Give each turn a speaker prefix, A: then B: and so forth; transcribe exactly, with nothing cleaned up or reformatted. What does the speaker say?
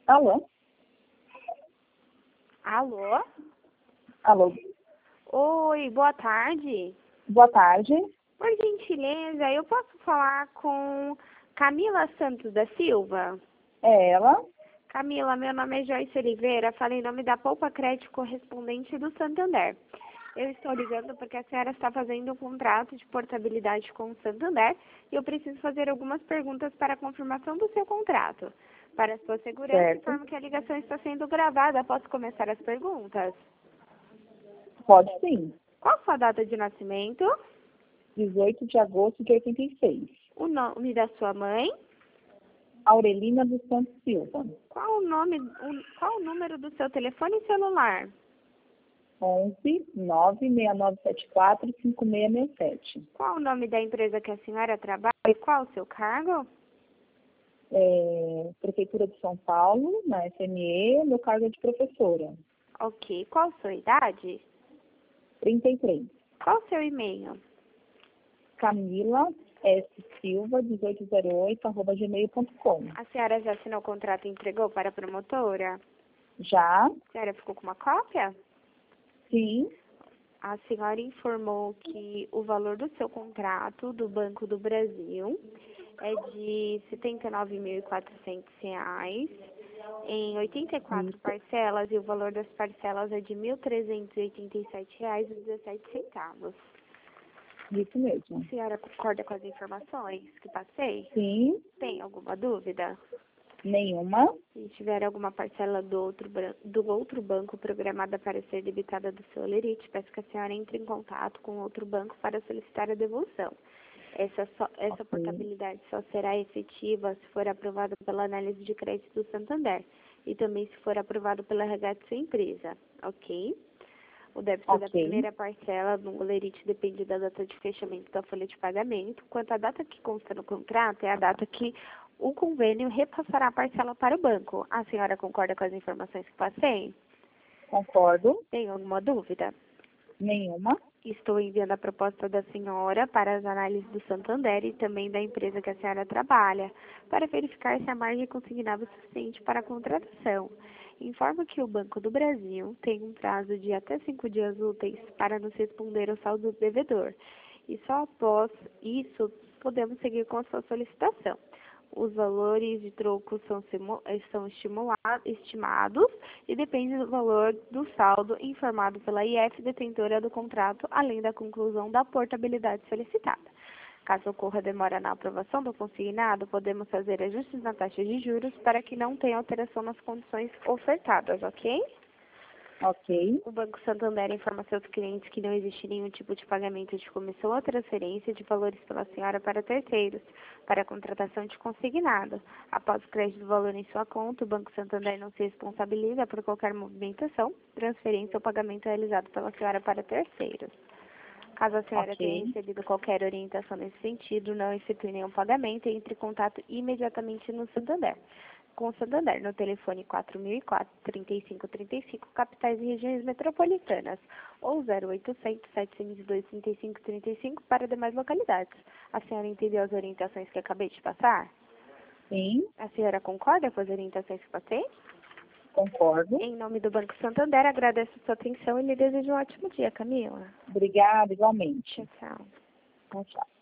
A: Alô?
B: Alô?
A: Alô?
B: Oi, boa tarde.
A: Boa tarde.
B: Por gentileza, eu posso falar com Camila Santos da Silva?
A: É ela?
B: Camila, meu nome é Joyce Oliveira, falo em nome da Poupa Crédito correspondente do Santander. Eu estou ligando porque a senhora está fazendo um contrato de portabilidade com o Santander e eu preciso fazer algumas perguntas para a confirmação do seu contrato. Para a sua segurança,
A: Certo.
B: informo que a ligação está sendo gravada. Posso começar as perguntas?
A: Pode sim.
B: Qual a sua data de nascimento?
A: dezoito de agosto de oitenta e seis.
B: O nome da sua mãe?
A: Aurelina dos Santos Silva.
B: Qual o nome, o- qual o número do seu telefone e celular?
A: onze nove seis nove sete quatro cinco seis seis sete.
B: Qual o nome da empresa que a senhora trabalha e qual o seu cargo?
A: É, Prefeitura de São Paulo, na F M E, meu cargo é de professora.
B: Ok. Qual a sua idade?
A: trinta e três.
B: Qual o seu e-mail?
A: Camila S. Silva, dezoito zero oito, arroba gmail ponto com.
B: A senhora já assinou o contrato e entregou para a promotora?
A: Já?
B: A senhora ficou com uma cópia?
A: Sim.
B: A senhora informou que o valor do seu contrato do Banco do Brasil é de setenta e nove mil e quatrocentos reais em oitenta e quatro
A: Isso.
B: parcelas e o valor das parcelas é de mil trezentos e oitenta e sete reais e dezessete centavos.
A: Isso mesmo.
B: A senhora concorda com as informações que passei?
A: Sim.
B: Tem alguma dúvida?
A: Nenhuma.
B: Se tiver alguma parcela do outro, bran- do outro banco programada para ser debitada do seu lerite, peço que a senhora entre em contato com outro banco para solicitar a devolução. Essa, só, essa
A: Ok.
B: portabilidade só será efetiva se for aprovada pela análise de crédito do Santander e também se for aprovado pela R H de sua empresa, ok? O débito da
A: Ok.
B: primeira parcela no lerite depende da data de fechamento da folha de pagamento. Quanto à data que consta no contrato, é a data que o convênio repassará a parcela para o banco. A senhora concorda com as informações que passei?
A: Concordo.
B: Tem alguma dúvida?
A: Nenhuma.
B: Estou enviando a proposta da senhora para as análises do Santander e também da empresa que a senhora trabalha, para verificar se a margem é consignável o suficiente para a contratação. Informo que o Banco do Brasil tem um prazo de até cinco dias úteis para nos responder ao saldo do devedor. E só após isso podemos seguir com a sua solicitação. Os valores de troco são, simu- eh, são estimula- estimados e dependem do valor do saldo informado pela I F detentora do contrato, além da conclusão da portabilidade solicitada. Caso ocorra demora na aprovação do consignado, podemos fazer ajustes na taxa de juros para que não tenha alteração nas condições ofertadas, ok?
A: Ok.
B: O Banco Santander informa seus clientes que não existe nenhum tipo de pagamento de comissão ou transferência de valores pela senhora para terceiros, para a contratação de consignado. Após o crédito do valor em sua conta, o Banco Santander não se responsabiliza por qualquer movimentação, transferência ou pagamento realizado pela senhora para terceiros. Caso a senhora tenha
A: Ok.
B: recebido qualquer orientação nesse sentido, não efetue nenhum pagamento e entre em contato imediatamente no Santander. Com o Santander, no telefone quatro mil e quatro, trinta e cinco trinta e cinco, capitais e regiões metropolitanas, ou zero oitocentos, setecentos e dois, trinta e cinco trinta e cinco para demais localidades. A senhora entendeu as orientações que acabei de passar?
A: Sim.
B: A senhora concorda com as orientações que passei?
A: Concordo.
B: Em nome do Banco Santander, agradeço a sua atenção e lhe desejo um ótimo dia, Camila.
A: Obrigada, igualmente.
B: Tchau, tchau.
A: Tchau, tchau.